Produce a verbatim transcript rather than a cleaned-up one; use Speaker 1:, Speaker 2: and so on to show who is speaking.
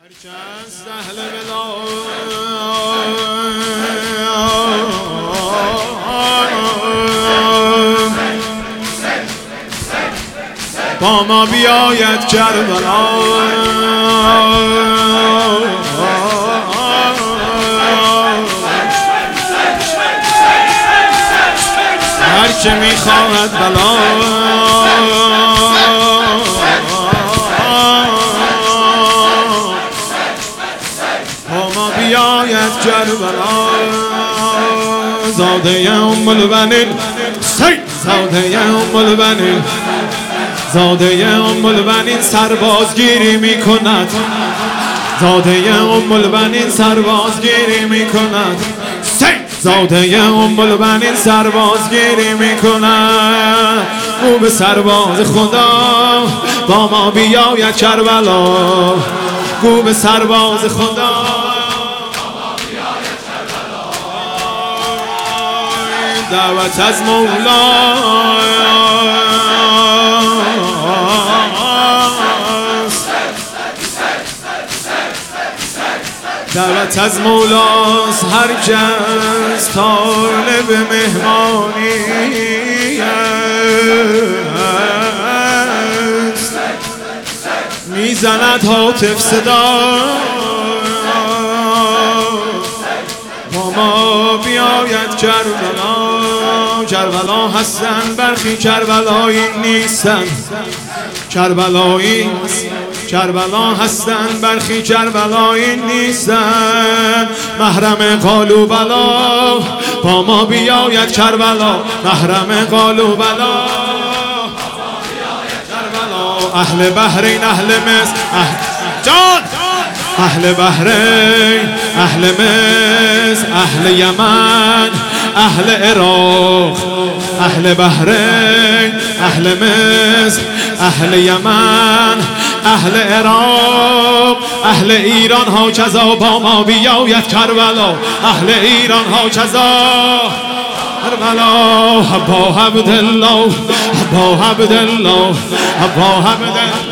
Speaker 1: با ما بیاید کربلا، هر که میخواهد بلا با ما بیاید کربلا. زاده ام البنین زاده ام البنین زاده ام البنین سربازگیری می کند، زاده ام البنین سربازگیری می کند، زاده ام البنین سربازگیری می کند. او به سرباز خدا با ما بیاید کربلا، گو به سرباز خدا با ما بیاید کربلا. دعوت از مولا دعوت از مولاست، هر کس طالب مهمانی است. میزند هاتف صدا با ما بیاید کربلا. کربلا هستن برخی کربلایی نیستن، کربلایی کربلا هستن برخی کربلایی نیستن. محرم قالوا بلا با ما بیاید کربلا، محرم قالوا بلا کربلا. اهل بحرین اهل مصر اهل جان اهل بحرین اهل مصر اهل یمن اهل عراق اهل بحرین اهل مصر اهل یمن اهل عراق اهل ایران ها کذا با ما بیاید کربلا. اهل ایران ها کذا کربلا. ابا عبدالله ابا عبدالله ابا عبدالله